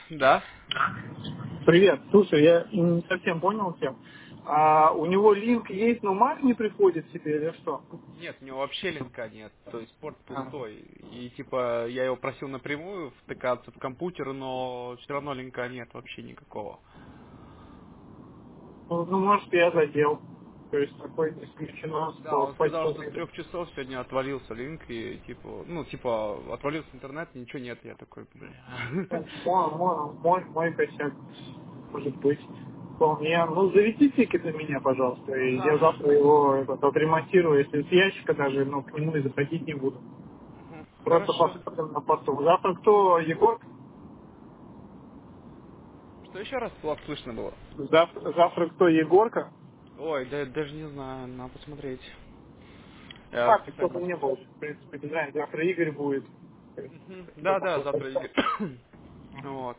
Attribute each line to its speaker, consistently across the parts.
Speaker 1: Да?
Speaker 2: Привет. Слушай, я не совсем понял тебя. А у него линк есть, но Mac не приходит себе или что?
Speaker 1: Нет, у него вообще линка нет. То есть порт
Speaker 2: А,
Speaker 1: пустой. И типа я его просил напрямую втыкаться в компьютер, но все равно линка нет вообще никакого.
Speaker 2: ну, может, я задел. То есть такое исключено
Speaker 1: Да, он
Speaker 2: с
Speaker 1: сказал,
Speaker 2: почтовым
Speaker 1: что с
Speaker 2: именем.
Speaker 1: 3 часов сегодня отвалился линк и типа, ну типа отвалился интернет, ничего нет. Я такой, бля.
Speaker 2: Ну, мой косяк, может быть. Вполне. Ну, заведи тикет на меня, пожалуйста, и я
Speaker 1: Ага.
Speaker 2: завтра его отремонтирую, если с ящика даже, но к нему и заходить не буду.
Speaker 1: Мгм.
Speaker 2: Просто
Speaker 1: Хорошо.
Speaker 2: посмотрим на посту. Завтра кто, Егор?
Speaker 1: Что еще раз плохо слышно было?
Speaker 2: Завтра кто, Егорка?
Speaker 1: Ой, да даже не знаю, надо посмотреть.
Speaker 2: Ну,
Speaker 1: Я
Speaker 2: так,
Speaker 1: специально
Speaker 2: чтобы
Speaker 1: не
Speaker 2: не было.
Speaker 1: смотрел.
Speaker 2: В принципе, не знаю, завтра Игорь будет.
Speaker 1: Мгм. Да, да, завтра Игорь. Вот.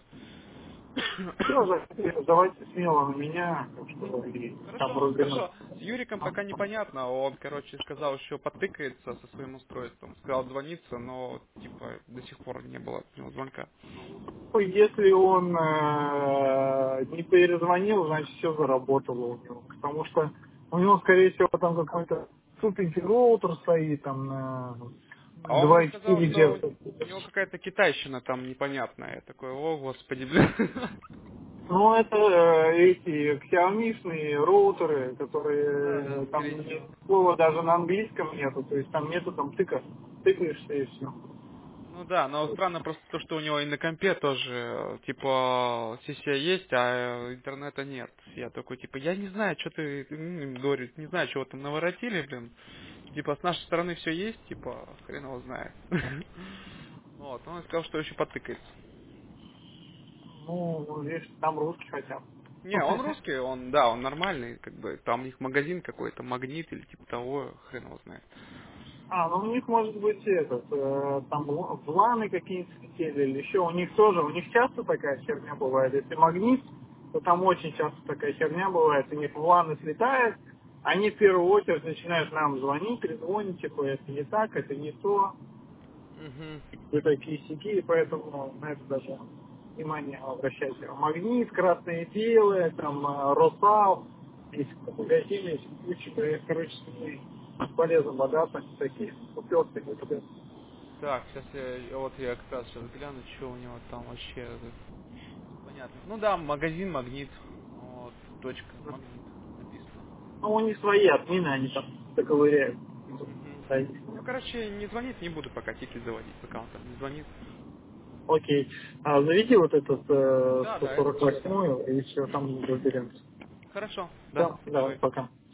Speaker 2: Все, давайте смело на меня, так
Speaker 1: Мгм.
Speaker 2: что и там
Speaker 1: Хорошо,
Speaker 2: разберемся.
Speaker 1: хорошо. С Юриком пока непонятно. Он, короче, сказал, еще потыкается со своим устройством. Сказал звониться, но, типа, до сих пор не было от него звонка.
Speaker 2: Ну, если он не перезвонил, значит все заработало у него. Потому что у него, скорее всего, там какой-то супенький роутер стоит, там на
Speaker 1: А он мне сказал,
Speaker 2: 2.4
Speaker 1: что
Speaker 2: Гц.
Speaker 1: у него какая-то китайщина там непонятная. Я такой, о, господи, блин.
Speaker 2: Ну, это эти Xiaomi-шные роутеры,
Speaker 1: Да, да,
Speaker 2: которые там
Speaker 1: скорее всего.
Speaker 2: слова даже на английском нету, то есть там нету там тыкаешься и все.
Speaker 1: Ну да, но странно просто то, что у него и на компе тоже, типа, сессия есть, а интернета нет. Я такой, типа, я не знаю, что ты, говорит, не знаю, чего там наворотили, блин. Типа, с нашей стороны все есть, типа, хрен его знает. Вот, он сказал, что еще потыкается.
Speaker 2: Ну, видишь, там русские хотят.
Speaker 1: Не, он русский, он, да, он нормальный, как бы, там у них магазин какой-то, магнит или типа того, хрен его знает.
Speaker 2: А, ну у них может быть этот, там вланы какие-нибудь слетели или еще. У них тоже, у них часто такая херня бывает. Если магнит, то там очень часто такая херня бывает. У них вланы слетает, они в первую очередь начинают нам звонить, трезвонить, типа, это не так, это не то.
Speaker 1: Угу.
Speaker 2: Вы такие сики, и поэтому на это даже внимание обращайте. Магнит, красное и белое, там Росал, есть магазины, есть куча, короче, с ними полезно бодаться, такие уперты.
Speaker 1: Так, сейчас я как раз сейчас гляну, что у него там вообще понятно. Ну да, магазин магнит. Вот, точка, магнит написано.
Speaker 2: Ну, у них свои админы, они там доковыряют.
Speaker 1: Угу.
Speaker 2: Да.
Speaker 1: Ну, короче, не звонит, не буду пока тикет заводить, пока он там не звонит.
Speaker 2: Окей. А заведи вот этот
Speaker 1: Да, да, это сейчас.
Speaker 2: 148 и все,
Speaker 1: Угу.
Speaker 2: там разберемся.
Speaker 1: Хорошо, да,
Speaker 2: Да, да,
Speaker 1: давай.
Speaker 2: пока.